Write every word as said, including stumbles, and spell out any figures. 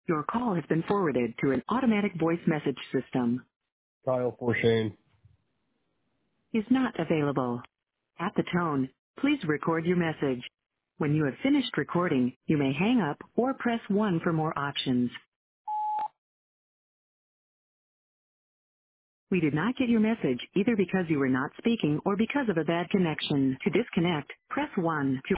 Your call has been forwarded to an automatic voice message system. Kyle Forshane. Is not available. At the tone, please record your message. When you have finished recording, you may hang up or press one for more options. We did not get your message either because you were not speaking or because of a bad connection. To disconnect, press one. To